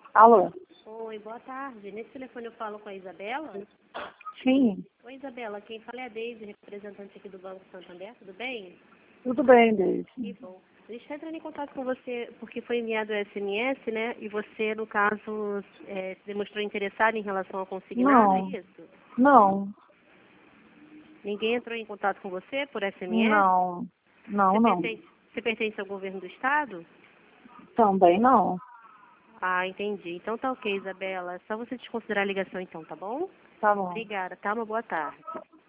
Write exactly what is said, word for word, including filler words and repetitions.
Alô? Oi, boa tarde. Nesse telefone eu falo com a Isabela? Sim, Oi, Isabela. Quem fala é a Deise, representante aqui do Banco Santander. Tudo bem? tudo bem, Deise. Que bom. A gente está entrando em contato com você porque foi enviado o S M S, né? E você, no caso, é, se demonstrou interessado em relação ao consignado, Não, é isso? não, Ninguém entrou em contato com você por S M S? não, não, Você não. pertence, você pertence ao governo do Estado? Também não. Ah, entendi. Então tá ok, Isabela. É só você desconsiderar a ligação então, tá bom? Tá bom. Obrigada, tá? Uma boa tarde.